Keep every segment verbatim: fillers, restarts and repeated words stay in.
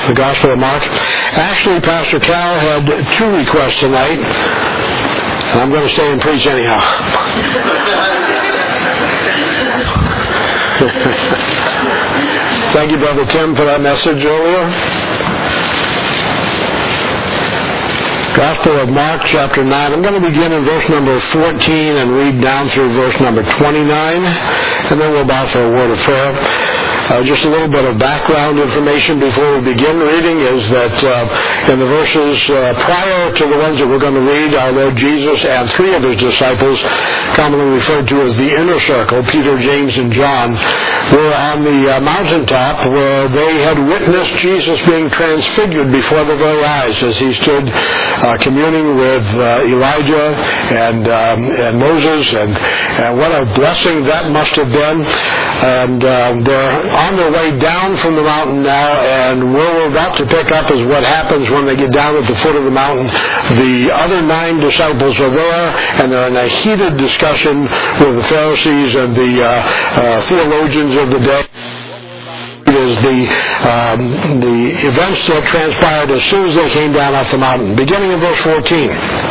the Gospel of Mark. Actually, Pastor Cal had two requests tonight, and I'm going to stay and preach anyhow. Thank you, Brother Tim, for that message earlier. Gospel of Mark, chapter nine. I'm going to begin in verse number fourteen and read down through verse number twenty-nine, and then we'll bow for a word of prayer. Uh, just a little bit of background information before we begin reading is that uh, in the verses uh, prior to the ones that we're going to read, our Lord Jesus and three of his disciples, commonly referred to as the inner circle, Peter, James, and John, were on the uh, mountaintop where they had witnessed Jesus being transfigured before their very eyes as he stood uh, communing with uh, Elijah and, um, and Moses, and, and what a blessing that must have been. And um, they're on their way down from the mountain now, and where we're about to pick up is what happens when they get down at the foot of the mountain. The other nine disciples are there, and they're in a heated discussion with the Pharisees and the uh, uh, theologians of the day. Is the um, the events that transpired as soon as they came down off the mountain. Beginning in verse fourteen,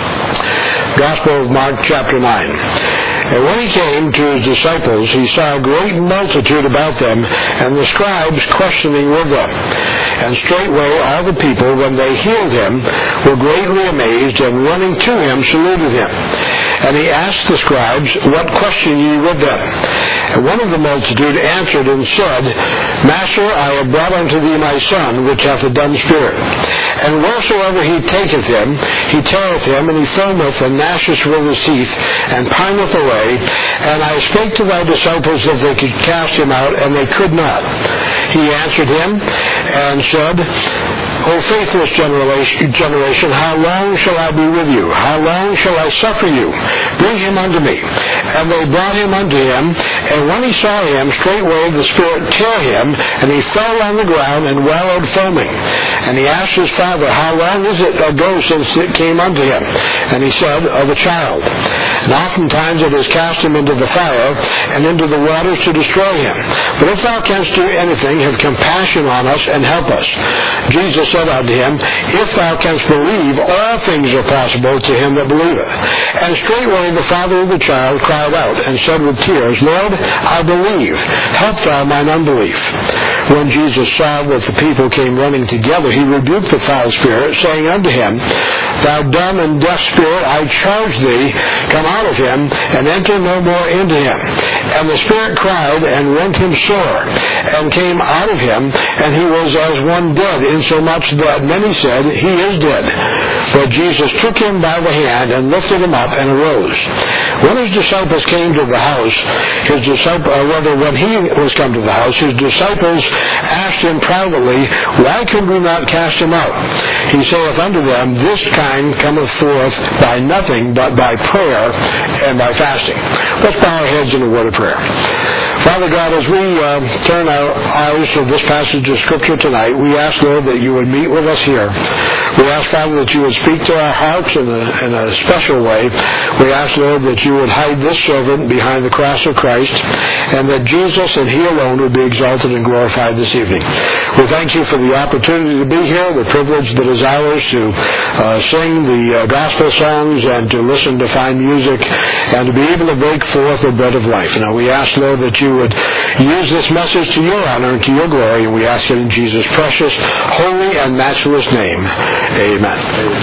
Gospel of Mark, chapter nine. And when he came to his disciples, he saw a great multitude about them, and the scribes questioning with them. And straightway all the people, when they healed him, were greatly amazed, and running to him, saluted him. And he asked the scribes, What question ye with them? And one of the multitude answered and said, Master, I have brought unto thee my son, which hath a dumb spirit. And wheresoever he taketh him, he teareth him, and he foameth, and gnasheth with his teeth, and pineth away. And I spake to thy disciples that they could cast him out, and they could not. He answered him, and said, O faithless generation, how long shall I be with you? How long shall I suffer you? Bring him unto me. And they brought him unto him, and when he saw him, straightway the spirit tare him, and he fell on the ground and wallowed foaming. And he asked his father, How long is it ago since it came unto him? And he said, Of a child. And oftentimes it has cast him into the fire, and into the waters to destroy him. But if thou canst do anything, have compassion on us, and help us. Jesus said unto him, If thou canst believe, all things are possible to him that believeth. And straightway the father of the child cried out, and said with tears, Lord, I believe. Help thou mine unbelief. When Jesus saw that the people came running together, he rebuked the foul spirit, saying unto him, Thou dumb and deaf spirit, I charge thee, come out of him, and enter no more into him. And the spirit cried, and rent him sore, and came out of him, and he was as one dead, insomuch that many said, He is dead. But Jesus took him by the hand, and lifted him up, and arose. When his disciples came to the house, his disciple, or rather when he was come to the house, his disciples asked him privately, Why could we not cast him out? He saith unto them, This kind cometh forth by nothing but by prayer and by fasting. Let's bow our heads in a word of prayer. Father God, as we uh, turn our eyes to this passage of Scripture tonight, we ask, Lord, that you would meet with us here. We ask, Father, that you would speak to our hearts in a, in a special way. We ask, Lord, that you would hide this servant behind the cross of Christ, and that Jesus and he alone would be exalted and glorified this evening. We thank you for the opportunity to be here, the privilege that is ours to uh, sing the uh, gospel songs and to listen to fine music and to be able to break forth the bread of life. Now, we ask, Lord, that you would use this message to your honor and to your glory, and we ask it in Jesus' precious, holy, and matchless name. Amen.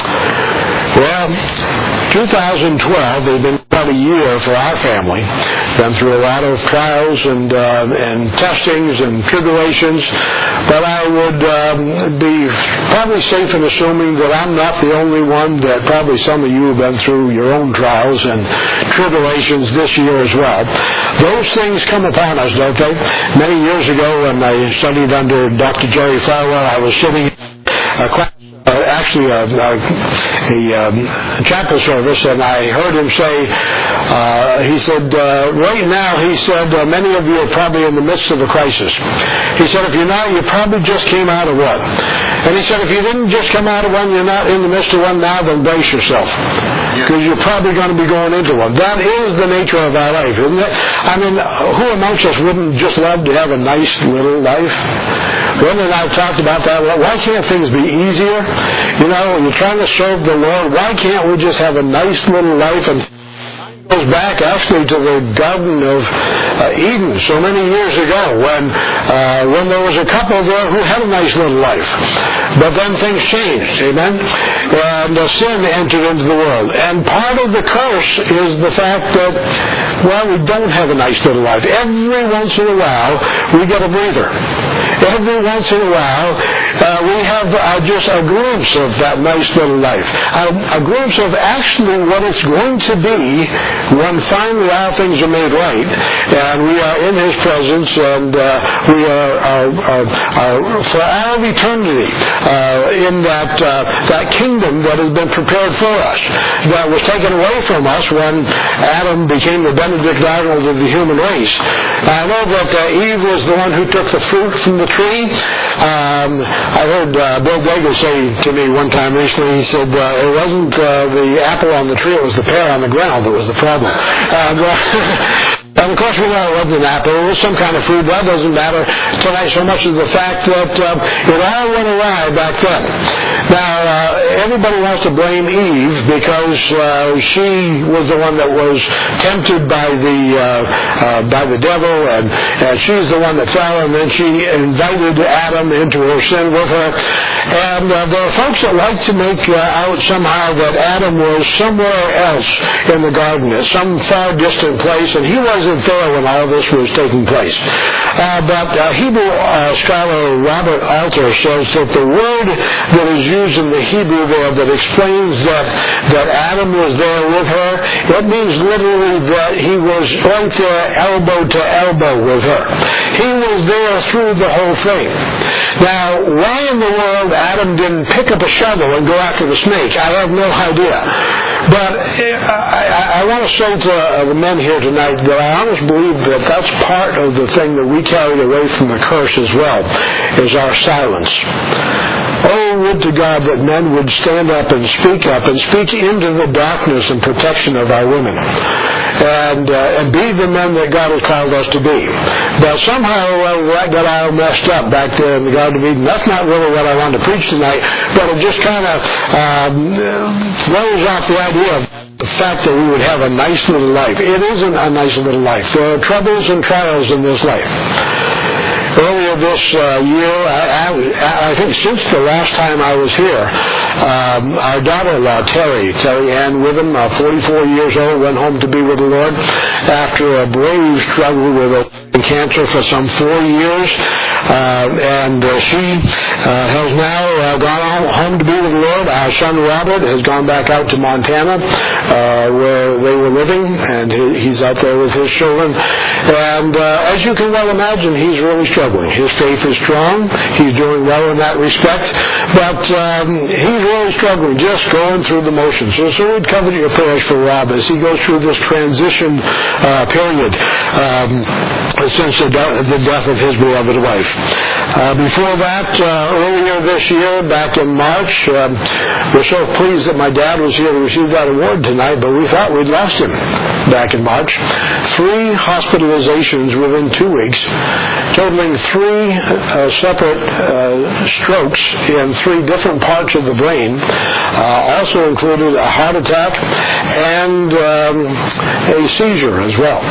Well, two thousand twelve has been about a year for our family. Been through a lot of trials and uh, and testings and tribulations, but I would um, be probably safe in assuming that I'm not the only one, that probably some of you have been through your own trials and tribulations this year as well. Those things come upon us, don't they? Many years ago when I studied under Doctor Jerry Farwell, I was sitting in a class, uh, actually a, a, a, um, a chapel service, and I heard him say, uh, he said, uh, right now, he said, uh, many of you are probably in the midst of a crisis. He said, if you're not, you probably just came out of what? And he said, if you didn't just come out of one, you're not in the midst of one now, then brace yourself. Because you're probably going to be going into one. That is the nature of our life, isn't it? I mean, who amongst us wouldn't just love to have a nice little life? Brenda and I have talked about that. Why can't things be easier? You know, when you're trying to serve the Lord, why can't we just have a nice little life? And goes back actually to the Garden of uh, Eden so many years ago when uh, when there was a couple there who had a nice little life. But then things changed, amen? And uh, sin entered into the world. And part of the curse is the fact that, well, we don't have a nice little life. Every once in a while, we get a breather. Every once in a while, uh, we have uh, just a glimpse of that nice little life. A, a glimpse of actually what it's going to be when finally all things are made right, and we are in His presence, and uh, we are, are, are, are for all of eternity uh, in that uh, that kingdom that has been prepared for us, that was taken away from us when Adam became the Benedict Arnold of the human race. I know that uh, Eve was the one who took the fruit from the tree. Um, I heard uh, Bill Daigle say to me one time recently, he said, uh, it wasn't uh, the apple on the tree, it was the pear on the ground that was the problem. Um, and of course we know it wasn't an apple, it was some kind of food. That doesn't matter tonight so much as the fact that um, it all went awry back then. Now, uh, everybody wants to blame Eve because uh, she was the one that was tempted by the uh, uh, by the devil, and, and she's the one that fell, and then she invited Adam into her sin with her. And uh, there are folks that like to make uh, out somehow that Adam was somewhere else in the garden, at some far distant place, and he wasn't there when all this was taking place. Uh, but uh, Hebrew uh, scholar Robert Alter says that the word that is used in the Hebrew there that explains that, that Adam was there with her, it means literally that he was right there elbow to elbow with her. He was there through the whole thing. Now, why in the world Adam didn't pick up a shovel and go after the snake, I have no idea. But I, I, I want to say to the men here tonight that I honestly believe that that's part of the thing that we carried away from the curse as well, is our silence. Oh, would to God that men would stand up and speak up and speak into the darkness and protection of our women. And, uh, and be the men that God has called us to be. But somehow uh, that got all messed up back there in the Garden of Eden. That's not really what I wanted to preach tonight, but it just kind of um, throws off the idea of the fact that we would have a nice little life. It isn't a nice little life. There are troubles and trials in this life. Earlier this uh, year, I, I, I think since the last time I was here, um, our daughter-in-law, Terry, Terry Ann Witham, uh, forty-four years old, went home to be with the Lord after a brave struggle with a cancer for some four years. Uh, and uh, she uh, has now uh, gone home to be with the Lord. Our son Robert has gone back out to Montana, uh, where they were living, and he, he's out there with his children. And uh, as you can well imagine, he's really struggling. His faith is strong. He's doing well in that respect. But um, he's really struggling, just going through the motions. So, so we'd covet your prayers for Rob as he goes through this transition uh, period um, since the, de- the death of his beloved wife. Uh, before that, uh, earlier this year, back in March, um, we're so pleased that my dad was here to receive that award tonight, but we thought we'd lost him back in March. Three hospitalizations within two weeks, totaling three uh, separate uh, strokes in three different parts of the brain. Uh, also included a heart attack and um, a seizure as well.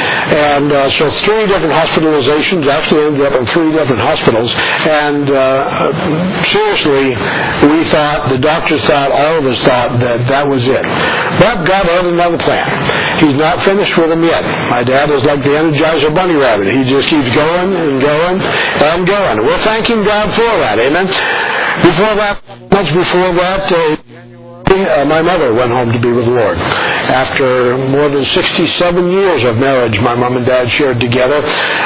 And uh, so three different hospitalizations, actually ended up in three different hospitals. And uh, seriously, we thought, the doctors thought, all of us thought that that was it. But God had another plan. He's not finished with them yet. My dad is like the Energizer Bunny Rabbit. He just keeps going and going and going. We're thanking God for that. Amen. Before that, months before that, uh, Uh, my mother went home to be with the Lord. After more than sixty-seven years of marriage, my mom and dad shared together.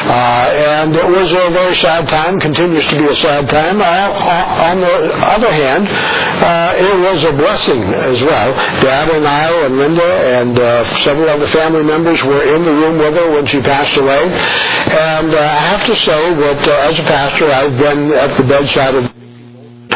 Uh, and it was a very sad time, continues to be a sad time. Uh, on the other hand, uh, it was a blessing as well. Dad and I and Linda and uh, several other family members were in the room with her when she passed away. And uh, I have to say that uh, as a pastor, I've been at the bedside of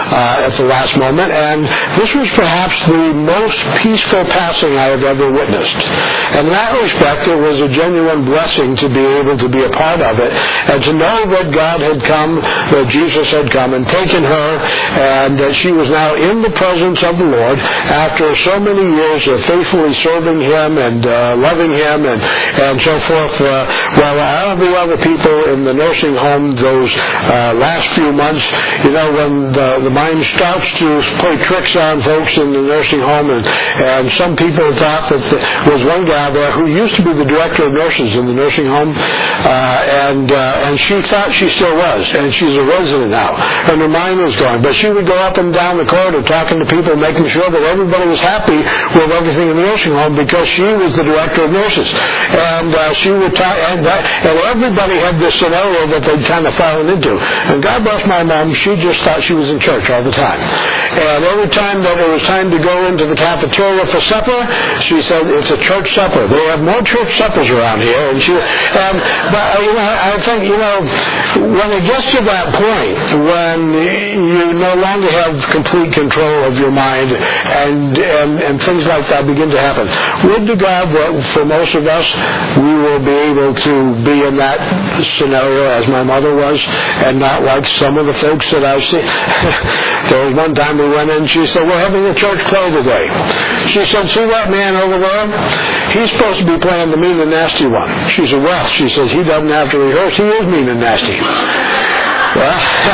uh, at the last moment, and this was perhaps the most peaceful passing I have ever witnessed. And in that respect, it was a genuine blessing to be able to be a part of it, and to know that God had come, that Jesus had come and taken her, and that she was now in the presence of the Lord after so many years of faithfully serving Him and uh, loving Him and, and so forth. Uh, while all the other people in the nursing home those uh, last few months, you know, when the, the mind starts to play tricks on folks in the nursing home, and, and some people thought that there was one gal there who used to be the director of nurses in the nursing home, uh, and uh, and she thought she still was, and she's a resident now, and her mind was going. But she would go up and down the corridor talking to people, making sure that everybody was happy with everything in the nursing home, because she was the director of nurses. And uh, she would talk, and, that, and everybody had this scenario that they'd kind of fallen into. And God bless my mom, she just thought she was in church all the time. And every time that it was time to go into the cafeteria for supper, she said, it's a church supper. They have more church suppers around here. And she, and, but you know, I think, you know, when it gets to that point, when you no longer have complete control of your mind, and, and, and things like that begin to happen, would to God that for most of us, we will be able to be in that scenario as my mother was, and not like some of the folks that I've seen. There was one time we went in, she said, we're having a church play today. She said, see that man over there? He's supposed to be playing the mean and nasty one. She said, well, she says, he doesn't have to rehearse. He is mean and nasty. Well,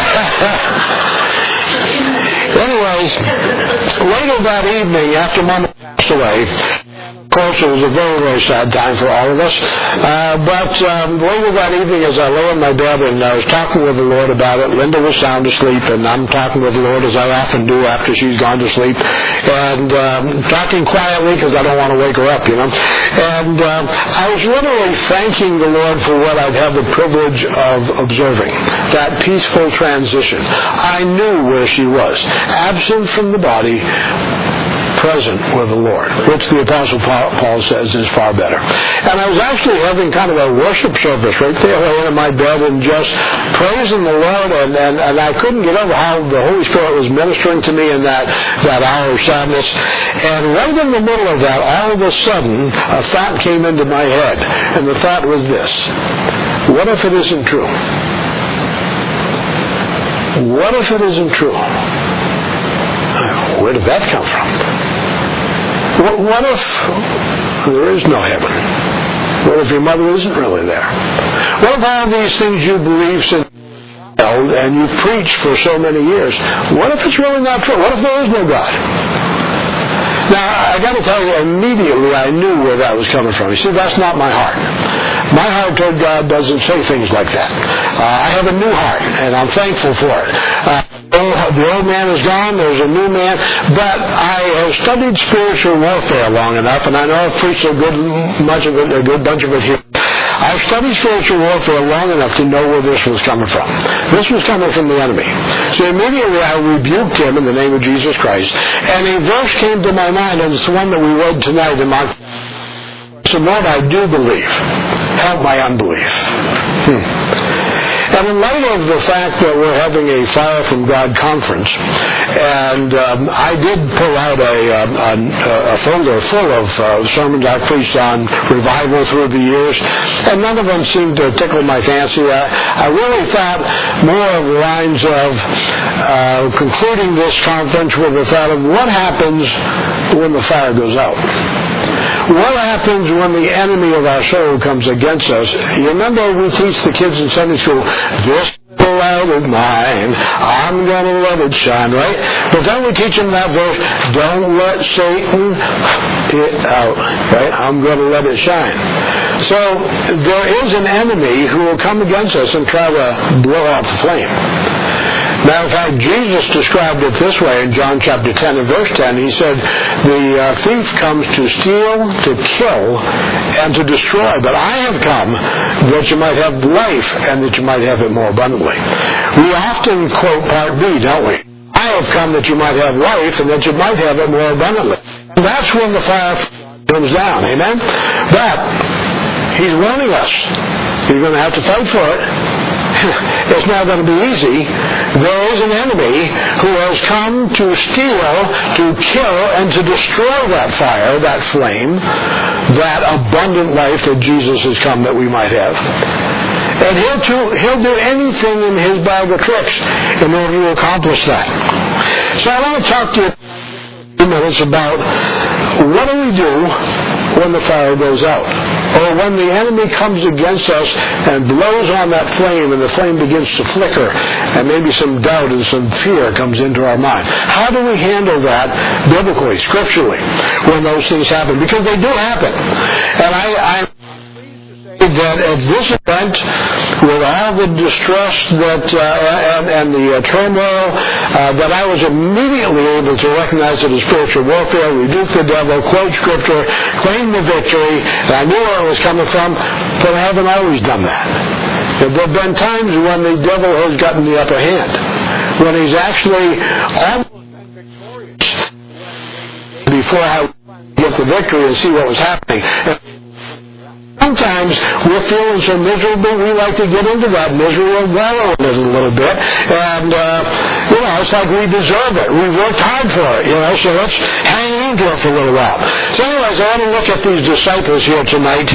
anyways, later that evening, after Mama passed away, of course, it was a very, very sad time for all of us. Uh, but um, later that evening, as I lay in my bed and I was talking with the Lord about it, Linda was sound asleep, and I'm talking with the Lord as I often do after she's gone to sleep, and um, talking quietly because I don't want to wake her up, you know. And um, I was literally thanking the Lord for what I'd had the privilege of observing, that peaceful transition. I knew where she was, absent from the body, present with the Lord, which the Apostle Paul says is far better. And I was actually having kind of a worship service right there laying in my bed and just praising the Lord, and, and, and I couldn't get over how the Holy Spirit was ministering to me in that, that hour of sadness. And right in the middle of that, all of a sudden, a thought came into my head, and the thought was this: what if it isn't true? What if it isn't true? Where did that come from? What if there is no heaven? What if your mother isn't really there? What if all these things you believe since and you've preached for so many years, what if it's really not true? What if there is no God? Now, I got to tell you, immediately I knew where that was coming from. You see, that's not my heart. My heart toward God doesn't say things like that. Uh, I have a new heart, and I'm thankful for it. Uh, the old man is gone, there's a new man, but I have studied spiritual warfare long enough, and I know I've preached a good much of it, a good bunch of it here. I've studied spiritual warfare long enough to know where this was coming from. This was coming from the enemy. So immediately I rebuked him in the name of Jesus Christ, and a verse came to my mind, and it's the one that we read tonight in Mark. So Lord, I do believe. Help my unbelief. Hmm. And in light of the fact that we're having a Fire from God conference, and um, I did pull out a, a, a folder full of uh, sermons I've preached on revival through the years, and none of them seemed to tickle my fancy. I, I really thought more of the lines of uh, concluding this conference with the thought of what happens when the fire goes out. What happens when the enemy of our soul comes against us? You remember we teach the kids in Sunday school, this light of mine, I'm going to let it shine, right? But then we teach them that verse, don't let Satan it out, right? I'm going to let it shine. So there is an enemy who will come against us and try to blow out the flame. Matter of fact, Jesus described it this way in John chapter ten and verse ten. He said, the uh, thief comes to steal, to kill, and to destroy. But I have come that you might have life and that you might have it more abundantly. We often quote part B, don't we? I have come that you might have life and that you might have it more abundantly. And that's when the fire comes down. Amen? But he's warning us. You're going to have to fight for it. It's not going to be easy. There is an enemy who has has come to steal, to kill, and to destroy that fire, that flame, that abundant life that Jesus has come that we might have. And he'll, to, he'll do anything in his bag of tricks in order to accomplish that. So I want to talk to you for a few minutes about what do we do when the fire goes out, or when the enemy comes against us and blows on that flame and the flame begins to flicker and maybe some doubt and some fear comes into our mind. How do we handle that biblically, scripturally, when those things happen? Because they do happen. And I, I'm that at this event, with all the distress that uh, and, and the uh, turmoil, uh, that I was immediately able to recognize it as spiritual warfare, rebuke the devil, quote scripture, claim the victory, and I knew where it was coming from, but I haven't always done that. There have been times when the devil has gotten the upper hand, when he's actually almost been victorious before I get the victory and see what was happening. Sometimes we're feeling so miserable, we like to get into that misery and wallow in it a little bit. And, uh, you know, it's like we deserve it. We worked hard for it, you know, so let's hang on to it for a little while. So anyways, I want to look at these disciples here tonight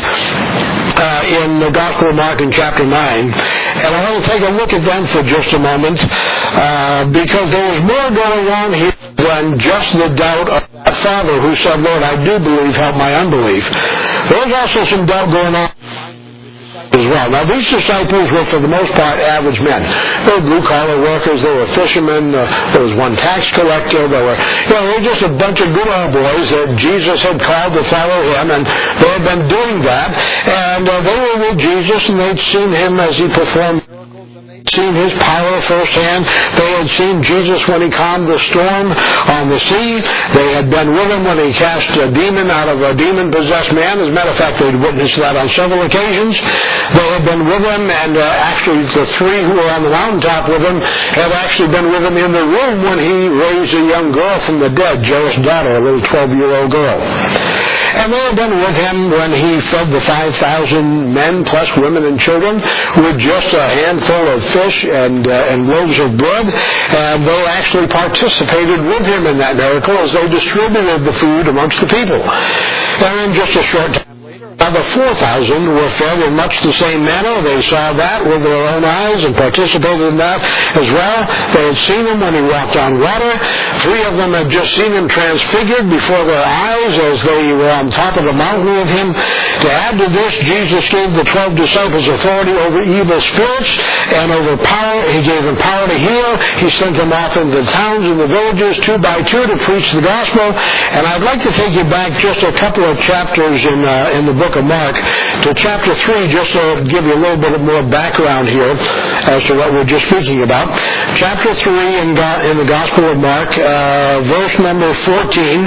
uh, in the Gospel of Mark in chapter nine. And I want to take a look at them for just a moment uh, because there was more going on here than just the doubt of that father who said, Lord, I do believe, help my unbelief. There was also some doubt going on as well. Now, these disciples were, for the most part, average men. They were blue-collar workers. They were fishermen. Uh, there was one tax collector. There were, you know, they were just a bunch of good old boys that Jesus had called to follow him, and they had been doing that. And uh, they were with Jesus, and they'd seen him as he performed seen his power firsthand. They had seen Jesus when he calmed the storm on the sea. They had been with him when he cast a demon out of a demon-possessed man. As a matter of fact, they'd witnessed that on several occasions. They had been with him, and uh, actually the three who were on the mountaintop with him had actually been with him in the room when he raised a young girl from the dead, Jairus' daughter, a little twelve-year-old girl. And they had been with him when he fed the five thousand men plus women and children with just a handful of fish and uh, and loaves of bread. And they actually participated with him in that miracle as they distributed the food amongst the people. And then just a short time the four thousand were fed in much the same manner. They saw that with their own eyes and participated in that as well. They had seen him when he walked on water. Three of them had just seen him transfigured before their eyes as they were on top of the mountain with him. To add to this, Jesus gave the twelve disciples authority over evil spirits and over power. He gave them power to heal. He sent them off into the towns and the villages, two by two, to preach the gospel. And I'd like to take you back just a couple of chapters in uh, in the book of Mark to chapter three, just to give you a little bit more background here as to what we're just speaking about. Chapter three in, Go- in the Gospel of Mark, uh, verse number fourteen.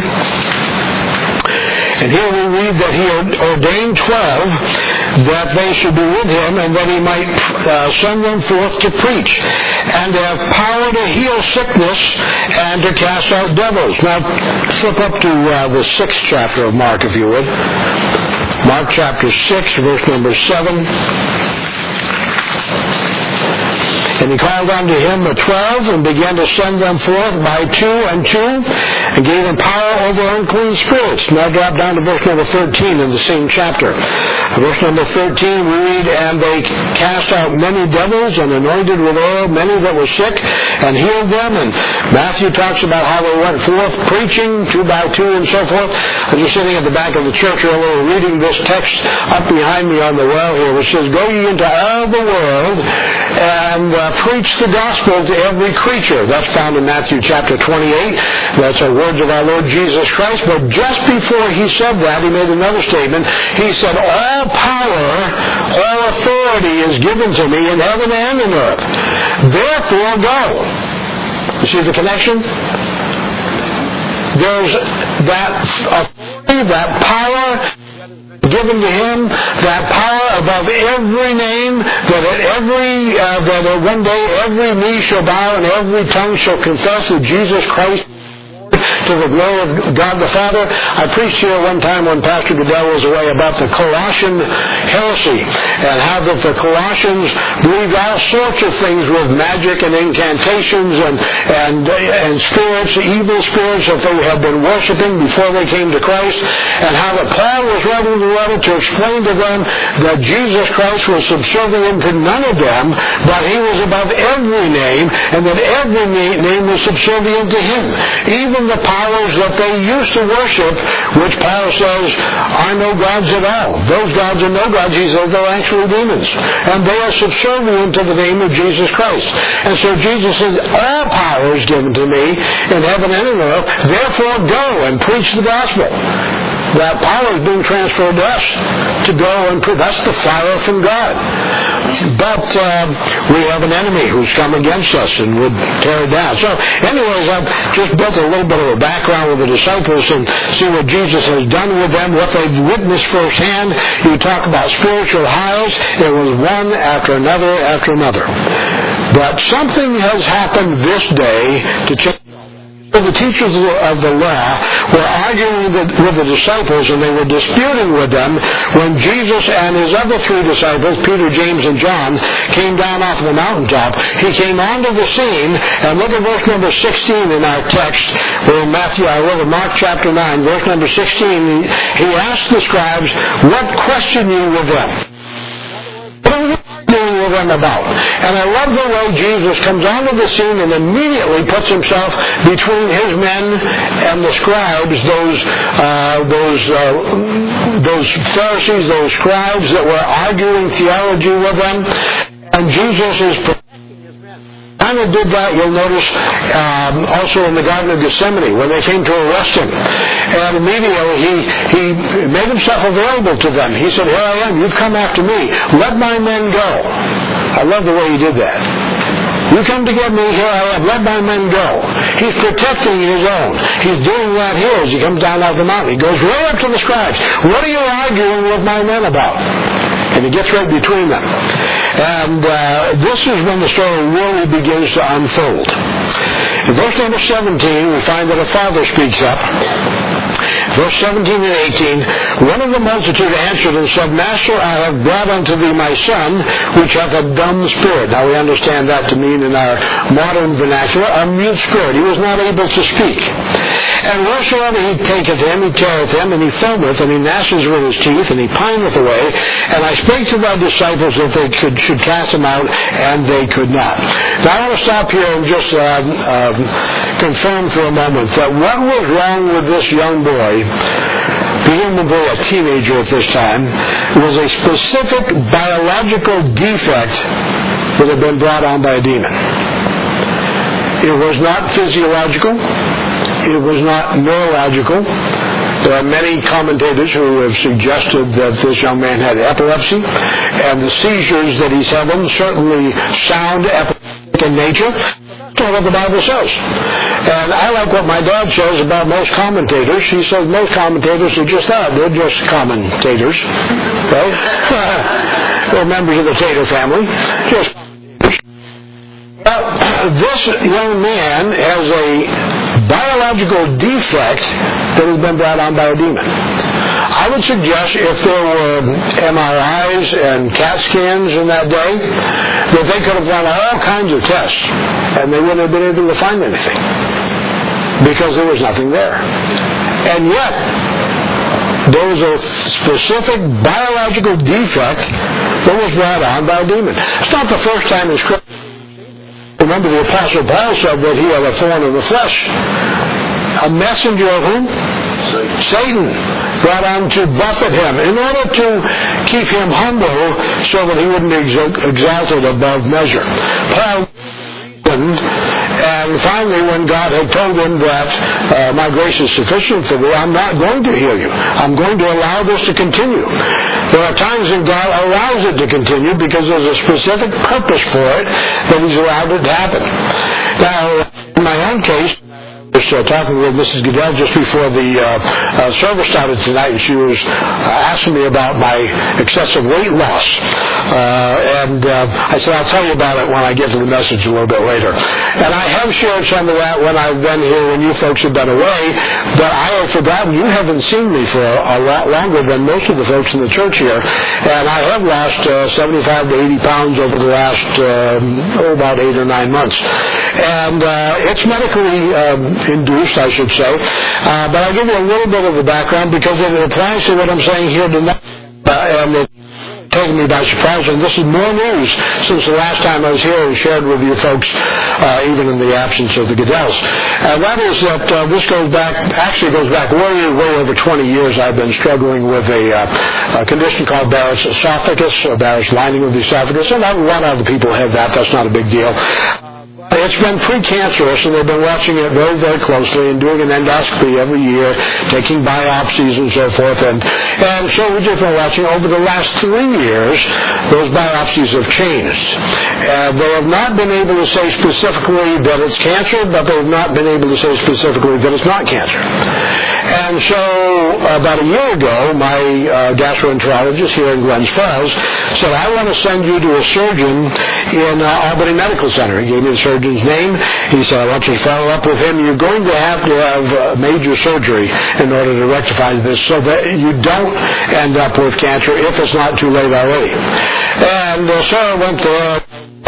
And here we read that he ordained twelve, that they should be with him, and that he might uh, send them forth to preach, and to have power to heal sickness, and to cast out devils. Now, flip up to uh, the sixth chapter of Mark, if you would. Mark chapter six, verse number seven. And he called unto him the twelve, and began to send them forth by two and two, and gave them power over unclean spirits. Now drop down to verse number thirteen in the same chapter. Verse number thirteen, we read, and they cast out many devils, and anointed with oil many that were sick, and healed them. And Matthew talks about how they went forth preaching, two by two, and so forth. I'm just sitting at the back of the church earlier reading this text up behind me on the wall here, which says, go ye into all the world, and uh, preach the gospel to every creature. That's found in Matthew chapter twenty-eight. That's the words of our Lord Jesus Christ. But just before he said that, he made another statement. He said, all power, all authority is given to me in heaven and in earth. Therefore go. You see the connection? There's that authority, that power given to him, that power above every name, that at every uh, that at one day every knee shall bow and every tongue shall confess that Jesus Christ to the glory of God the Father. I preached here one time when Pastor Goodell was away about the Colossian heresy and how that the Colossians believed all sorts of things with magic and incantations and, and, and spirits, evil spirits that they had been worshiping before they came to Christ, and how that Paul was writing the letter to explain to them that Jesus Christ was subservient to none of them, but he was above every name, and that every name was subservient to him. Even the powers that they used to worship, which Paul says are no gods at all. Those gods are no gods. He says they're actually demons. And they are subservient to the name of Jesus Christ. And so Jesus says, all power is given to me in heaven and in earth. Therefore go and preach the gospel. That power is being transferred to us to go and preach. That's the fire from God. But uh, we have an enemy who's come against us and would tear it down. So anyways, I've just built a little bit of a background with the disciples and see what Jesus has done with them, what they've witnessed firsthand. You talk about spiritual highs. It was one after another after another. But something has happened this day to change. The teachers of the law were arguing with the disciples, and they were disputing with them when Jesus and his other three disciples, Peter, James, and John, came down off the mountaintop. He came onto the scene, and look at verse number sixteen in our text. We're in Matthew, I wrote in Mark chapter nine, verse number sixteen. He asked the scribes, "What question you with them?" With them about. And I love the way Jesus comes onto the scene and immediately puts himself between his men and the scribes, those uh, those uh, those Pharisees, those scribes that were arguing theology with them. And Jesus is kind of did that, you'll notice, um, also in the Garden of Gethsemane, when they came to arrest him. And immediately he, he made himself available to them. He said, "Here I am, you've come after me. Let my men go." I love the way he did that. "You come to get me, here I am. Let my men go." He's protecting his own. He's doing that here as he comes down out of the mountain. He goes right up to the scribes. "What are you arguing with my men about?" And he gets right between them. And uh, this is when the story really begins to unfold. In verse number seventeen, we find that a father speaks up. Verse seventeen and eighteen, "One of the multitude answered and said, Master, I have brought unto thee my son, which hath a dumb spirit." Now we understand that to mean in our modern vernacular, a mute spirit. He was not able to speak. "And wheresoever he taketh him, he teareth him, and he foameth, and he gnasheth with his teeth, and he pineth away. And I spake to thy disciples that they could, should cast him out, and they could not." Now I want to stop here and just uh, um, confirm for a moment that what was wrong with this young boy, presumably a teenager at this time, was a specific biological defect that had been brought on by a demon. It was not physiological. It was not neurological. There are many commentators who have suggested that this young man had epilepsy, and the seizures that he's having certainly sound epileptic in nature. That's what the Bible says. And I like what my dad says about most commentators. He says most commentators are just that. They're just commentators. Right? They're members of the Tater family. Just Well, this young man has a biological defect that has been brought on by a demon. I would suggest if there were M R Is and CAT scans in that day, that they could have run all kinds of tests, and they wouldn't have been able to find anything, because there was nothing there. And yet, there was a specific biological defect that was brought on by a demon. It's not the first time in Scripture. Remember, the Apostle Paul said that he had a thorn in the flesh. A messenger of whom? Satan, brought on to buffet him in order to keep him humble so that he wouldn't be exalted above measure. Paul and finally, when God had told him that uh, my grace is sufficient for thee, I'm not going to heal you. I'm going to allow this to continue. There are times when God allows it to continue because there's a specific purpose for it that He's allowed it to happen. Now, in my own case, was uh, talking with Missus Goodell just before the uh, uh, service started tonight, and she was uh, asking me about my excessive weight loss. Uh, and uh, I said, I'll tell you about it when I get to the message a little bit later. And I have shared some of that when I've been here, when you folks have been away, but I have forgotten. You haven't seen me for a, a lot longer than most of the folks in the church here. And I have lost uh, seventy-five to eighty pounds over the last, um, oh, about eight or nine months. And uh, it's medically um, induced, I should say. Uh, but I'll give you a little bit of the background because it applies to what I'm saying here tonight. Uh, and it's taken me by surprise, and this is more news since the last time I was here and shared with you folks, uh, even in the absence of the Goodells. And that is that uh, this goes back, actually goes back way, way over twenty years. I've been struggling with a, uh, a condition called Barrett's esophagus, or Barrett's lining of the esophagus, and a lot of other people have that. That's not a big deal. It's been precancerous, and they've been watching it very, very closely and doing an endoscopy every year, taking biopsies and so forth. And, and so we've just been watching. Over the last three years, those biopsies have changed. Uh, they have not been able to say specifically that it's cancer, but they have not been able to say specifically that it's not cancer. And so about a year ago, my uh, gastroenterologist here in Glens Falls said, I want to send you to a surgeon in uh, Albany Medical Center. He gave me the surgeon's name. He said, I want you to follow up with him. You're going to have to have uh, major surgery in order to rectify this so that you don't end up with cancer if it's not too late already. And uh, so I went there.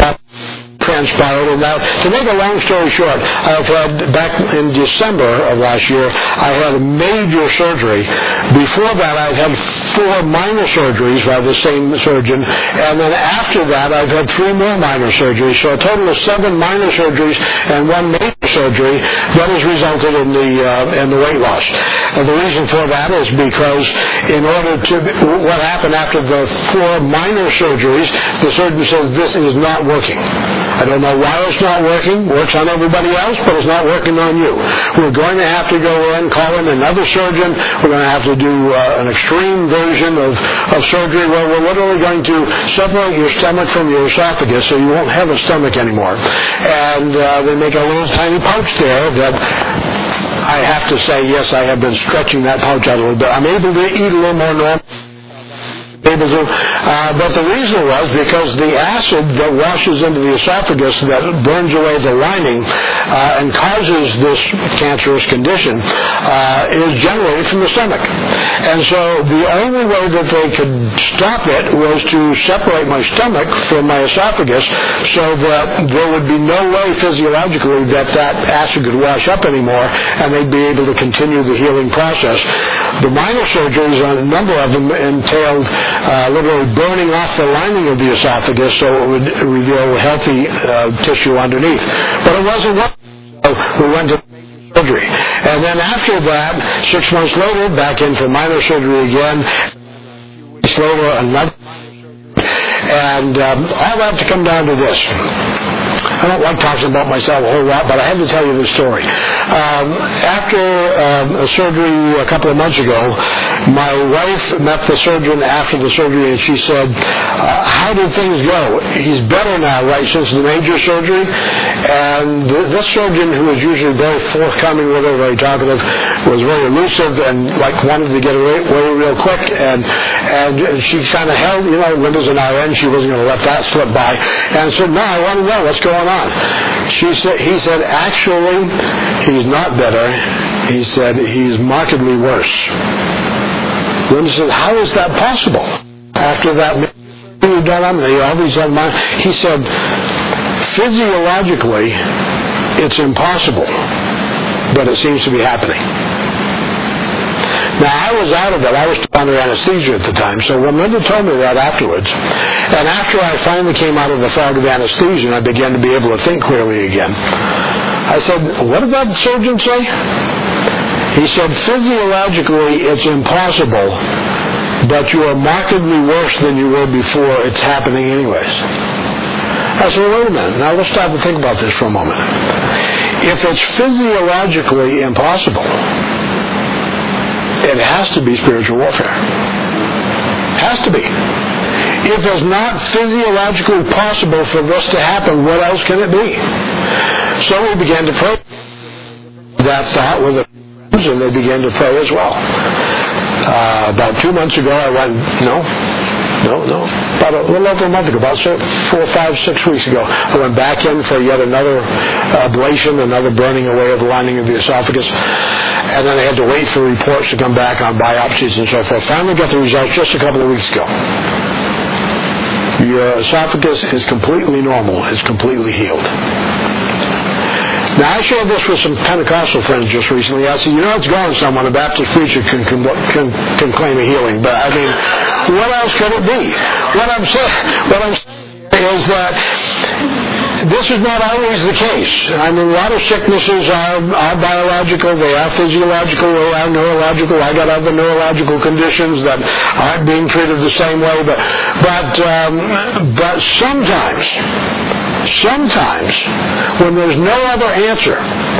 Transpired, and now, to make a long story short, I've had, back in December of last year, I had a major surgery. Before that, I've had four minor surgeries by the same surgeon, and then after that, I've had three more minor surgeries, so a total of seven minor surgeries and one major surgery that has resulted in the uh, in the weight loss. And the reason for that is because in order to, what happened after the four minor surgeries, the surgeon says this is not working. I don't know why it's not working. Works on everybody else, but it's not working on you. We're going to have to go in, call in another surgeon. We're going to have to do uh, an extreme version of, of surgery where we're literally going to separate your stomach from your esophagus so you won't have a stomach anymore. And uh, they make a little tiny pouch there that I have to say, yes, I have been stretching that pouch out a little bit. I'm able to eat a little more normal. Able to, uh, but the reason was because the acid that washes into the esophagus that burns away the lining uh, and causes this cancerous condition uh, is generated from the stomach. And so the only way that they could stop it was to separate my stomach from my esophagus so that there would be no way physiologically that that acid could wash up anymore and they'd be able to continue the healing process. The minor surgeries, a number of them entailed Uh, literally burning off the lining of the esophagus so it would reveal healthy uh, tissue underneath. But it wasn't working, so we went to surgery. And then after that, six months later, back in for minor surgery again. Weeks later, another. And um, all that to come down to this. I don't like talking about myself a whole lot, but I have to tell you this story. Um, after um, a surgery a couple of months ago, my wife met the surgeon after the surgery, and she said, uh, how did things go? He's better now, right, since the major surgery? And th- this surgeon, who is usually very forthcoming with her, very talkative, was very elusive and like wanted to get away, away real quick. And and she kind of held, you know, Linda's an R N, she wasn't going to let that slip by, and said, no, I want to know what's going on. She said, he said, actually, he's not better. He said, he's markedly worse. Linda said, how is that possible? After that, you've done on me, all these other minds. He said, physiologically, it's impossible, but it seems to be happening. Now, I was out of it. I was under anesthesia at the time. So when Linda told me that afterwards, and after I finally came out of the fog of anesthesia and I began to be able to think clearly again, I said, what did that surgeon say? He said, physiologically, it's impossible, but you are markedly worse than you were before. It's happening anyways. I said, well, wait a minute. Now let's stop and think about this for a moment. If it's physiologically impossible, it has to be spiritual warfare. Has to be. If it's not physiologically possible for this to happen, what else can it be? So we began to pray that thought with a and they began to pray as well. Uh, about two months ago, I went, no, no, no, about a little over a month ago, about four, five, six weeks ago, I went back in for yet another ablation, another burning away of the lining of the esophagus, and then I had to wait for reports to come back on biopsies and so forth. Finally got the results just a couple of weeks ago. Your esophagus is completely normal. It's completely healed. Now, I shared this with some Pentecostal friends just recently. I said, you know, it's going someone. A Baptist preacher can, can, can, can claim a healing. But, I mean, what else could it be? What I'm saying, what I'm saying is that this is not always the case. I mean, a lot of sicknesses are, are biological. They are physiological. They are neurological. I got other neurological conditions that aren't being treated the same way. But, but, um, but sometimes... Sometimes, when there's no other answer,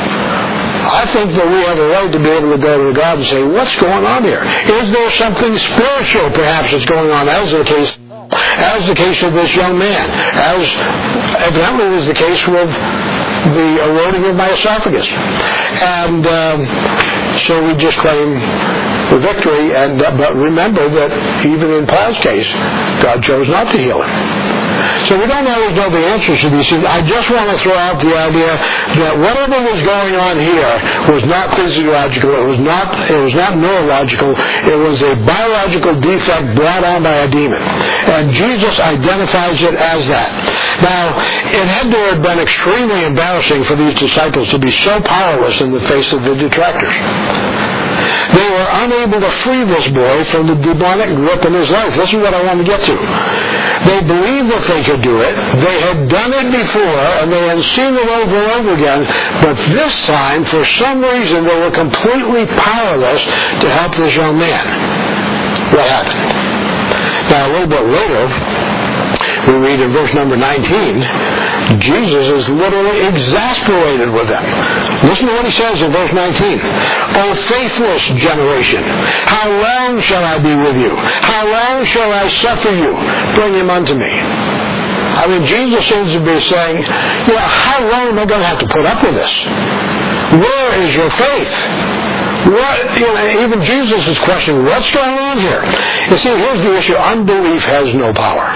I think that we have a right to be able to go to God and say, what's going on here? Is there something spiritual, perhaps, that's going on, as the case, as the case of this young man, as evidently was the case with the eroding of my esophagus. And um, so we just claim the victory, and uh, but remember that even in Paul's case, God chose not to heal him. So we don't always know the answers to these things. I just want to throw out the idea that whatever was going on here was not physiological. It was not. It was not neurological. It was a biological defect brought on by a demon, and Jesus identifies it as that. Now, it had to have been extremely embarrassing for these disciples to be so powerless in the face of the detractors. They were unable to free this boy from the demonic grip in his life. This is what I want to get to. They believed that they could do it. They had done it before, and they had seen it over and over again. But this time, for some reason, they were completely powerless to help this young man. What happened? Now, a little bit later, we read in verse number nineteen, Jesus is literally exasperated with them. Listen to what he says in verse nineteen. O faithless generation, how long shall I be with you? How long shall I suffer you? Bring him unto me. I mean, Jesus seems to be saying, you know, how long am I going to have to put up with this? Where is your faith? What, you know, even Jesus is questioning, what's going on here? You see, here's the issue. Unbelief has no power.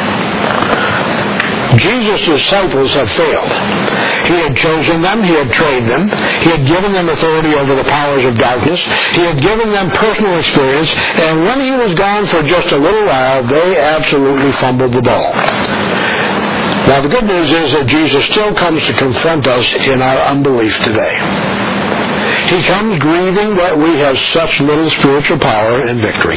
Jesus' disciples have failed. He had chosen them. He had trained them. He had given them authority over the powers of darkness. He had given them personal experience. And when he was gone for just a little while, they absolutely fumbled the ball. Now, the good news is that Jesus still comes to confront us in our unbelief today. He comes grieving that we have such little spiritual power and victory.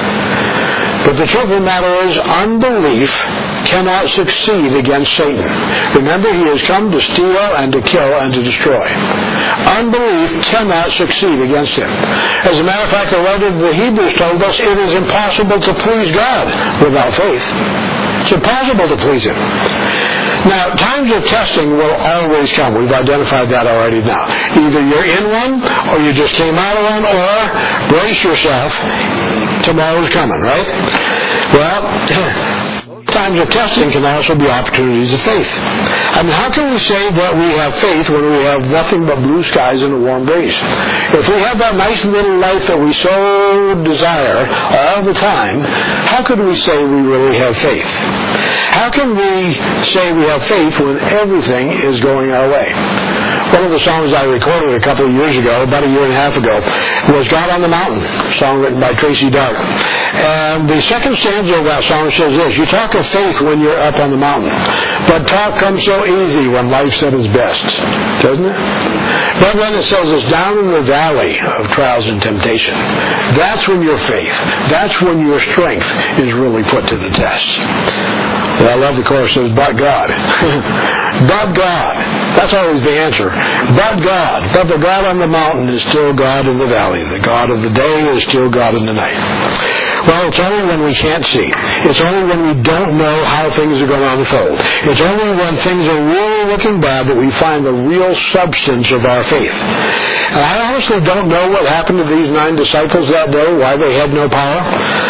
But the truth of the matter is, unbelief cannot succeed against Satan. Remember, he has come to steal and to kill and to destroy. Unbelief cannot succeed against him. As a matter of fact, the writer of the Hebrews told us it is impossible to please God without faith. It's impossible to please him. Now, times of testing will always come. We've identified that already now. Either you're in one, or you just came out of one, or brace yourself. Tomorrow's coming, right? Well, times of testing can also be opportunities of faith. I mean, how can we say that we have faith when we have nothing but blue skies and a warm breeze? If we have that nice little life that we so desire all the time, how could we say we really have faith? How can we say we have faith when everything is going our way? One of the songs I recorded a couple of years ago, about a year and a half ago, was God on the Mountain, a song written by Tracy Dart. And the second stanza of that song says this: you talk of faith when you're up on the mountain, but talk comes so easy when life's at its best, doesn't it? But then it says it's down in the valley of trials and temptation. That's when your faith, that's when your strength is really put to the test. Well, I love the chorus that says, but God. But God. That's always the answer. But God. But the God on the mountain is still God in the valley. The God of the day is still God in the night. Well, it's only when we can't see. It's only when we don't know how things are going to unfold. It's only when things are really looking bad that we find the real substance of our faith. And I honestly don't know what happened to these nine disciples that day, why they had no power.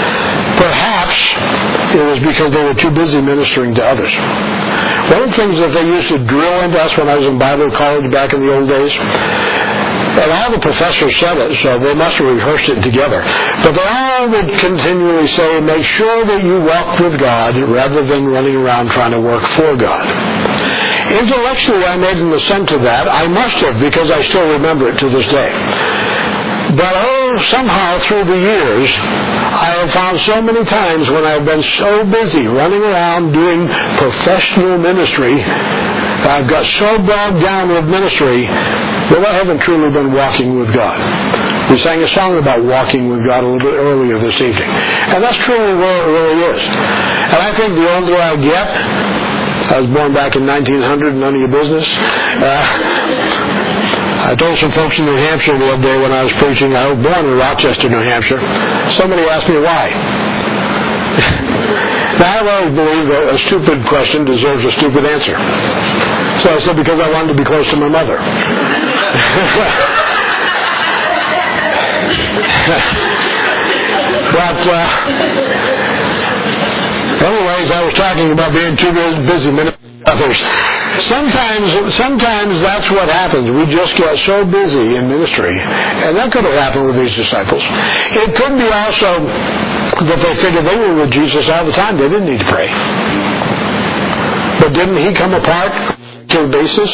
Perhaps it was because they were too busy ministering to others. One of the things that they used to drill into us when I was in Bible college back in the old days And all the professors said it, so they must have rehearsed it together. But they all would continually say, make sure that you walk with God rather than running around trying to work for God. Intellectually, I made an assent to that. I must have, because I still remember it to this day. But oh, somehow through the years, I have found so many times when I've been so busy running around doing professional ministry, I've got so bogged down with ministry that I haven't truly been walking with God. We sang a song about walking with God a little bit earlier this evening. And that's truly where it really is. And I think the older I get, I was born back in nineteen hundred, none of your business. Uh, I told some folks in New Hampshire the other day when I was preaching, I was born in Rochester, New Hampshire. Somebody asked me why. Now, I've always believed that a stupid question deserves a stupid answer. So I said, because I wanted to be close to my mother. But, uh, anyways, I was talking about being too busy ministering to others. Sometimes, sometimes that's what happens. We just get so busy in ministry. And that could have happened with these disciples. It could be also that they figured they were with Jesus all the time. They didn't need to pray. But didn't he come apart to the basis?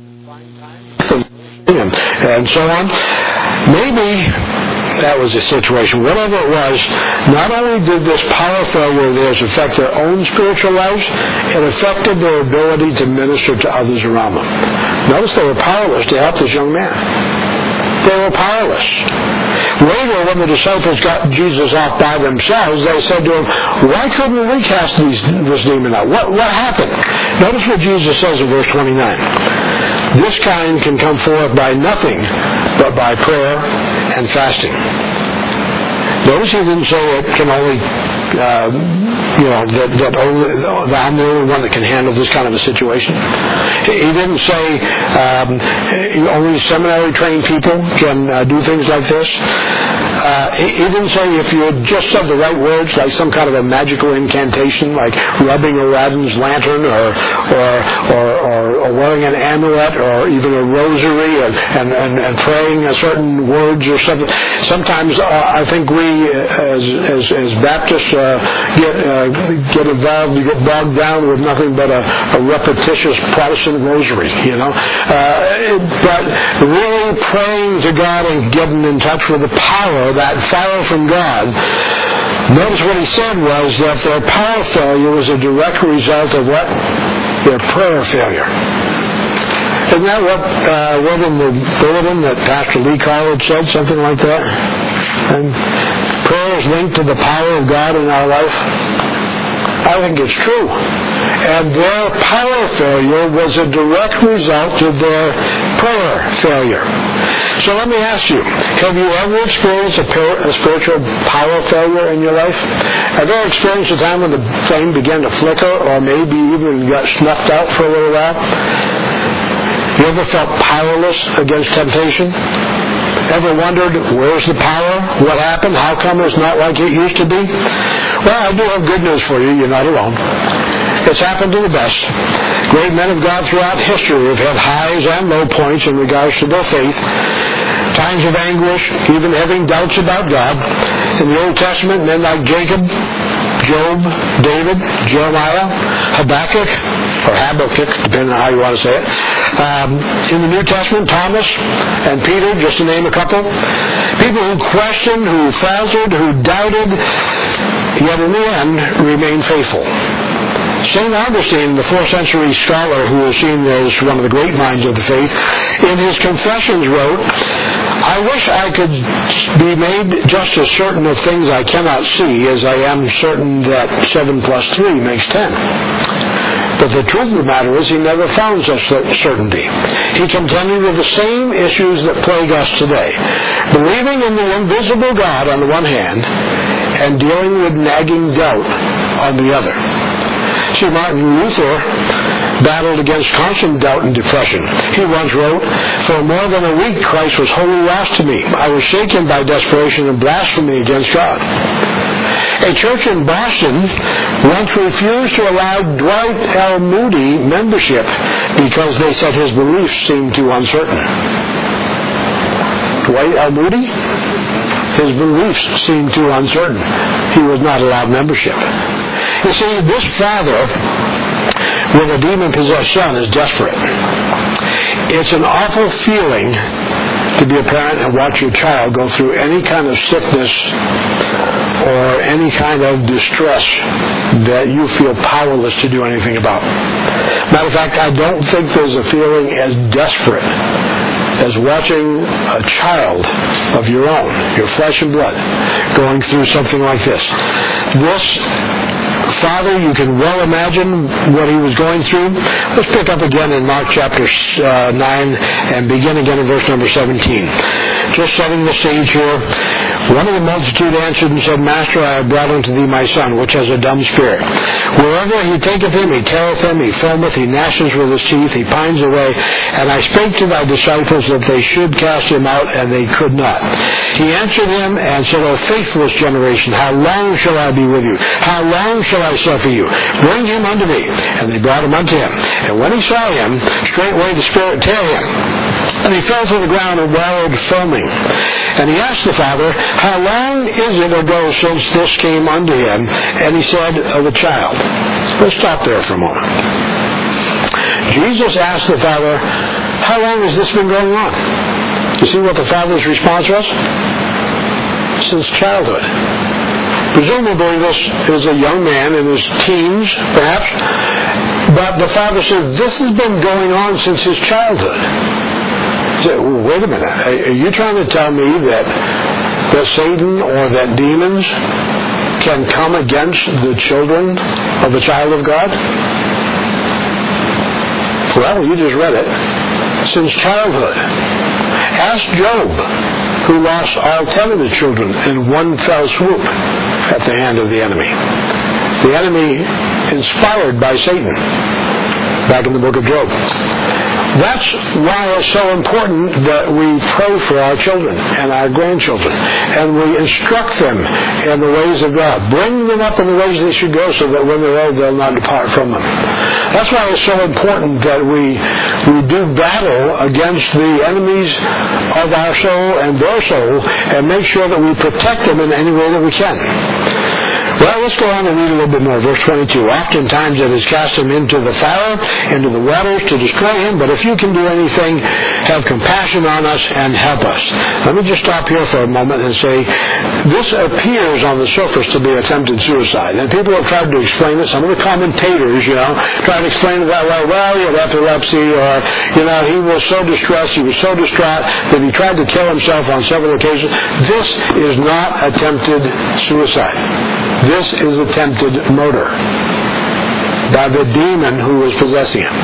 And so on. Maybe that was the situation. Whatever it was, not only did this power failure of theirs affect their own spiritual lives, it affected their ability to minister to others around them. Notice they were powerless to help this young man. They were powerless. Later, when the disciples got Jesus off by themselves, they said to him, why couldn't we cast these, this demon out? What, what happened? Notice what Jesus says in verse twenty-nine. This kind can come forth by nothing but by prayer and fasting. Notice he didn't say it can only, uh, you know, that, that only, that I'm the only one that can handle this kind of a situation. He didn't say um, only seminary-trained people can uh, do things like this. Uh, he, he didn't say if you had just said the right words, like some kind of a magical incantation, like rubbing Aladdin's lantern, or or or, or, or wearing an amulet, or even a rosary, and and, and, and praying a certain words or something. Sometimes uh, I think we, as as, as Baptists, uh, get uh, get involved, you get bogged down with nothing but a, a repetitious Protestant rosary, you know. Uh, but really praying to God and getting in touch with the power, that fire from God. Notice what he said was that their power failure was a direct result of what? Their prayer failure. Isn't that what uh, what in the bulletin that Pastor Lee College said, something like that? And prayer is linked to the power of God in our life. I think it's true. And their power failure was a direct result of their prayer failure. So let me ask you, have you ever experienced a, par- a spiritual power failure in your life? Have you ever experienced a time when the flame began to flicker, or maybe even got snuffed out for a little while? You ever felt powerless against temptation? Ever wondered, where's the power? What happened? How come it's not like it used to be? Well, I do have good news for you. You're not alone. It's happened to the best. Great men of God throughout history have had highs and low points in regards to their faith. Times of anguish, even having doubts about God. In the Old Testament, men like Jacob, Job, David, Jeremiah, Habakkuk, or Habakkuk, depending on how you want to say it. Um, in the New Testament, Thomas and Peter, just to name a couple. People who questioned, who faltered, who doubted, yet in the end remained faithful. Saint Augustine, the fourth century scholar who is seen as one of the great minds of the faith, in his Confessions wrote, I wish I could be made just as certain of things I cannot see as I am certain that seven plus three makes ten. But the truth of the matter is he never found such certainty. He contended with the same issues that plague us today, believing in the invisible God on the one hand and dealing with nagging doubt on the other. See, Martin Luther battled against constant doubt and depression. He once wrote, for more than a week Christ was wholly lost to me. I was shaken by desperation and blasphemy against God. A church in Boston once refused to allow Dwight L. Moody membership because they said his beliefs seemed too uncertain. Dwight L. Moody? His beliefs seemed too uncertain. He was not allowed membership. You see, this father with a demon-possessed son is desperate. It's an awful feeling to be a parent and watch your child go through any kind of sickness or any kind of distress that you feel powerless to do anything about. Matter of fact, I don't think there's a feeling as desperate as watching a child of your own, your flesh and blood, going through something like this. This father, you can well imagine what he was going through. Let's pick up again in Mark chapter uh, nine and begin again in verse number seventeen. Just setting the stage here. One of the multitude answered and said, Master, I have brought unto thee my son, which has a dumb spirit. Wherever he taketh him, he teareth him, he foameth, he gnasheth with his teeth, he pines away. And I spake to thy disciples that they should cast him out, and they could not. He answered him and said, O faithless generation, how long shall I be with you? How long shall I suffer you? Bring him unto me. And they brought him unto him. And when he saw him, straightway the spirit tear him. And he fell to the ground and wallowed foaming. And he asked the father, How long is it ago since this came unto him? And he said, Of a child. Let's stop there for a moment. Jesus asked the father, How long has this been going on? You see what the father's response was? Since childhood. Presumably this is a young man in his teens, perhaps. But the father said, This has been going on since his childhood. Wait a minute. Are you trying to tell me that, that Satan or that demons can come against the children of the child of God? Well, you just read it. Since childhood. Ask Job, who lost all ten of his children in one fell swoop at the hand of the enemy. The enemy inspired by Satan, back in the book of Job. That's why it's so important that we pray for our children and our grandchildren, and we instruct them in the ways of God. Bring them up in the ways they should go so that when they're old, they'll not depart from them. That's why it's so important that we, we do battle against the enemies of our soul and their soul, and make sure that we protect them in any way that we can. Well, let's go on and read a little bit more. Verse twenty-two. Oftentimes it has cast him into the fire, into the waters to destroy him, but if you can do anything, have compassion on us and help us. Let me just stop here for a moment and say, this appears on the surface to be attempted suicide. And people have tried to explain it. Some of the commentators, you know, try to explain it that way. Well, he had epilepsy, or, you know, he was so distressed, he was so distraught that he tried to kill himself on several occasions. This is not attempted suicide. This is attempted murder by the demon who is possessing him.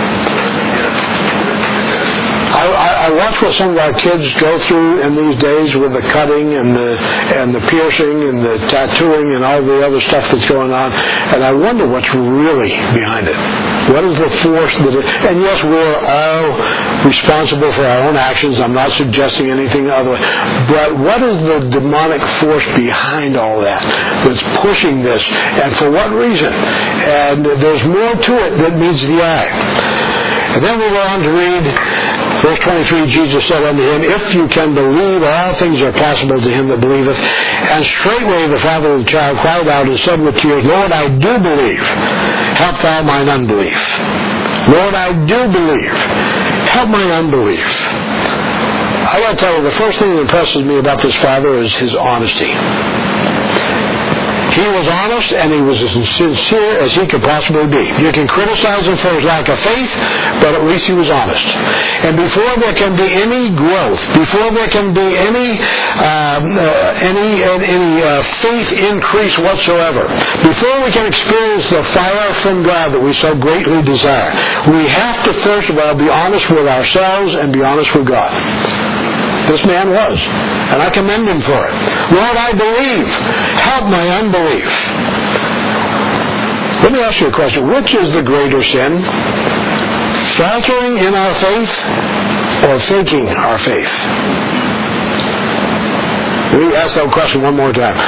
I, I, I watch what some of our kids go through in these days with the cutting and the and the piercing and the tattooing and all the other stuff that's going on, and I wonder what's really behind it. What is the force that it, and yes, we're all responsible for our own actions. I'm not suggesting anything other, but what is the demonic force behind all that that's pushing this, and for what reason? And there's more to it than meets the eye. And then we go on to read verse twenty-three. Jesus said unto him, If you can believe, all things are possible to him that believeth. And straightway the father of the child cried out and said with tears, Lord, I do believe. Help thou mine unbelief. Lord, I do believe. Help my unbelief. I got to tell you, the first thing that impresses me about this father is his honesty. He was honest, and he was as sincere as he could possibly be. You can criticize him for his lack of faith, but at least he was honest. And before there can be any growth, before there can be any um, uh, any uh, any uh, faith increase whatsoever, before we can experience the fire from God that we so greatly desire, we have to first of all be honest with ourselves and be honest with God. This man was, and I commend him for it. Lord, I believe. Help my unbelief. Let me ask you a question. Which is the greater sin? Faltering in our faith or faking our faith? Let me ask that question one more time.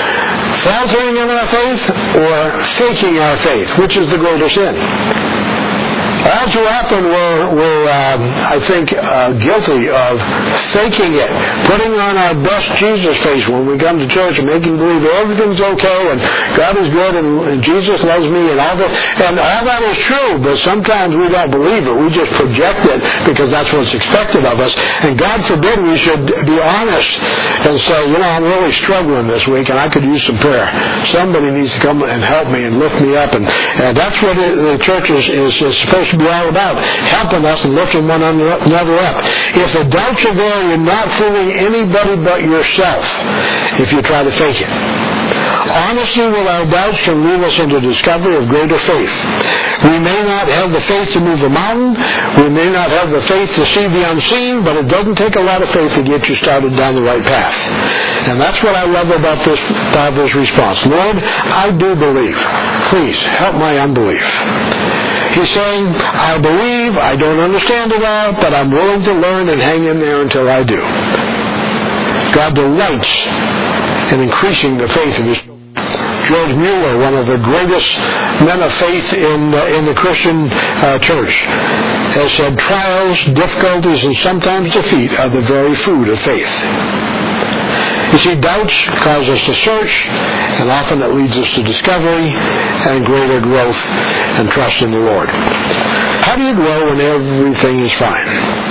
Faltering in our faith or faking our faith? Which is the greater sin? All too often we're, we're um, I think, uh, guilty of faking it, putting on our best Jesus face when we come to church and making believe everything's okay and God is good and, and Jesus loves me and all that. And all that is true, but sometimes we don't believe it. We just project it because that's what's expected of us. And God forbid we should be honest and say, you know, I'm really struggling this week and I could use some prayer. Somebody needs to come and help me and lift me up. And, and that's what it, the church is, is, is supposed to be all about, helping us and lifting one another up. If the doubts are there, you're not fooling anybody but yourself if you try to fake it. Honesty with our doubts can lead us into discovery of greater faith. We may not have the faith to move a mountain. We may not have the faith to see the unseen, but it doesn't take a lot of faith to get you started down the right path. And that's what I love about this Father's response. Lord, I do believe. Please, help my unbelief. He's saying, I believe, I don't understand it all, but I'm willing to learn and hang in there until I do. God delights in increasing the faith of His children. George Mueller, one of the greatest men of faith in uh, in the Christian uh, church, has said, trials, difficulties, and sometimes defeat are the very food of faith. You see, doubts cause us to search, and often it leads us to discovery and greater growth and trust in the Lord. How do you grow when everything is fine?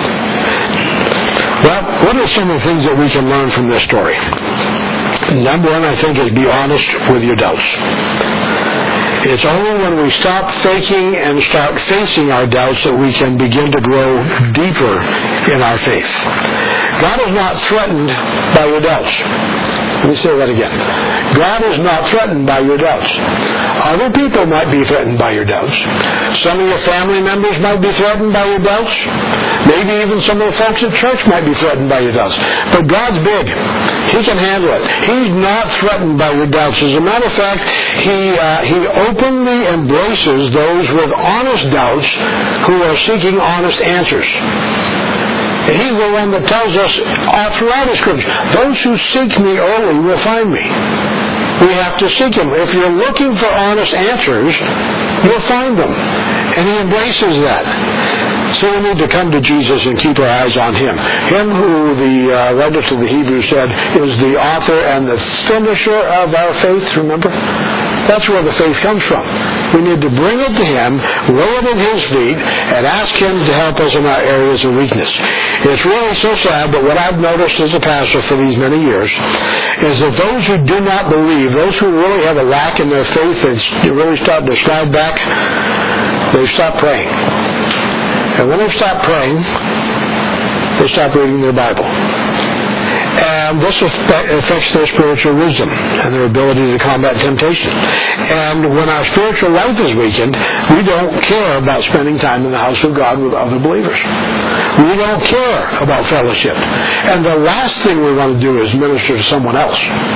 Well, what are some of the things that we can learn from this story? Number one, I think, is be honest with your doubts. It's only when we stop faking and start facing our doubts that we can begin to grow deeper in our faith. God is not threatened by your doubts. Let me say that again. God is not threatened by your doubts. Other people might be threatened by your doubts. Some of your family members might be threatened by your doubts. Maybe even some of the folks at church might be threatened by your doubts. But God's big. He can handle it. He's not threatened by your doubts. As a matter of fact, He uh, He openly embraces those with honest doubts who are seeking honest answers. He's the one that tells us all throughout the Scripture, those who seek me early will find me. We have to seek Him. If you're looking for honest answers, you'll find them. And He embraces that. So we need to come to Jesus and keep our eyes on Him. Him who the uh, writer to the Hebrews said is the author and the finisher of our faith, remember? That's where the faith comes from. We need to bring it to Him, lay it at His feet, and ask Him to help us in our areas of weakness. It's really so sad, but what I've noticed as a pastor for these many years is that those who do not believe, those who really have a lack in their faith and really start to slide back, they stop praying. And when they stop praying, they stop reading their Bible. And this affects their spiritual wisdom and their ability to combat temptation. And when our spiritual life is weakened, we don't care about spending time in the house of God with other believers. We don't care about fellowship. And the last thing we want to do is minister to someone else.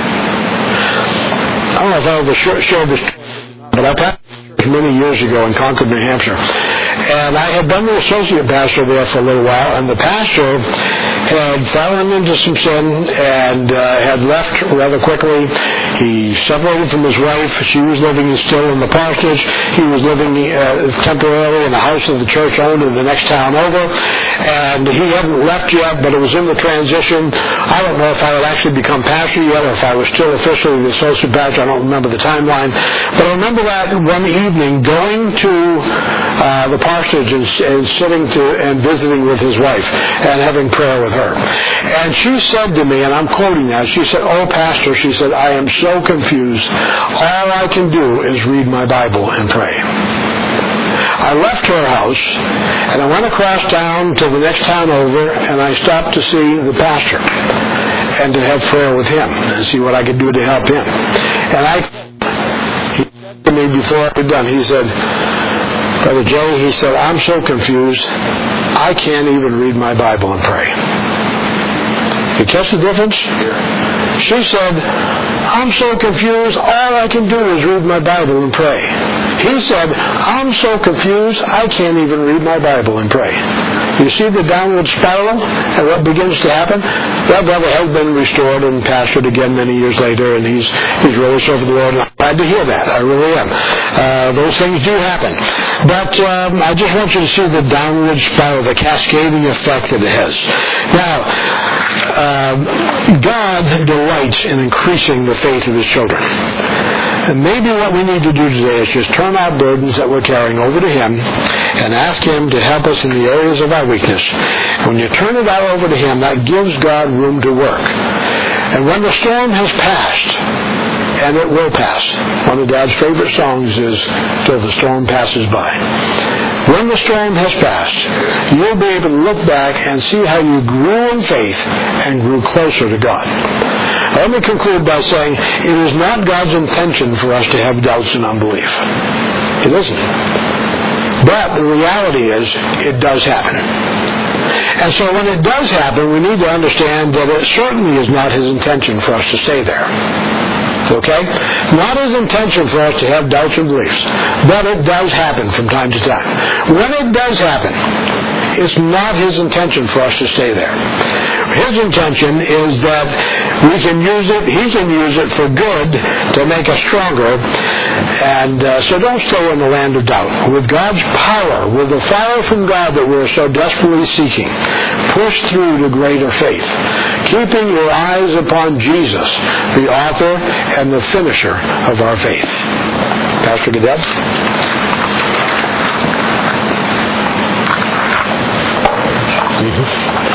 I don't know if I ever shared this, but I pastored many years ago in Concord, New Hampshire. And I had been the associate pastor there for a little while, and the pastor had fallen into some sin and uh, had left rather quickly. He separated from his wife. She was living still in the parsonage. He was living uh, temporarily in a house that the church owned in the next town over. And he hadn't left yet, but it was in the transition. I don't know if I had actually become pastor yet or if I was still officially the associate pastor. I don't remember the timeline. But I remember that one evening going to uh, the parsonage and, and sitting to and visiting with his wife and having prayer with her. And she said to me, and I'm quoting that, she said, "Oh, Pastor," she said, "I am so confused. All I can do is read my Bible and pray." I left her house, and I went across town to the next town over, and I stopped to see the pastor and to have prayer with him and see what I could do to help him. And I, he said to me before I was done, he said, "Brother Jay," he said, "I'm so confused, I can't even read my Bible and pray." You catch the difference? She said, "I'm so confused, all I can do is read my Bible and pray." He said, I'm so confused, I can't even read my Bible and pray. You see the downward spiral and what begins to happen? That brother has been restored and pastored again many years later, and he's he's really serving the Lord. And I'm glad to hear that. I really am. Uh, those things do happen. But um, I just want you to see the downward spiral, the cascading effect that it has. Now, uh, God delights in increasing the faith of His children. And maybe what we need to do today is just turn our burdens that we're carrying over to Him and ask Him to help us in the areas of our weakness. And when you turn it all over to Him, that gives God room to work. And when the storm has passed, and it will pass, one of Dad's favorite songs is Till the Storm Passes By. When the storm has passed, you'll be able to look back and see how you grew in faith and grew closer to God. Let me conclude by saying it is not God's intention for us to have doubts and unbelief. It isn't. But the reality is, it does happen. And so when it does happen, we need to understand that it certainly is not His intention for us to stay there. Okay? Not His intention for us to have doubts and beliefs. But it does happen from time to time. When it does happen, it's not His intention for us to stay there. His intention is that we can use it, He can use it for good to make us stronger. And uh, so don't stay in the land of doubt. With God's power, with the fire from God that we're so desperately seeking, push through to greater faith, keeping your eyes upon Jesus, the author and the finisher of our faith. Pastor Goodell? Mm-hmm.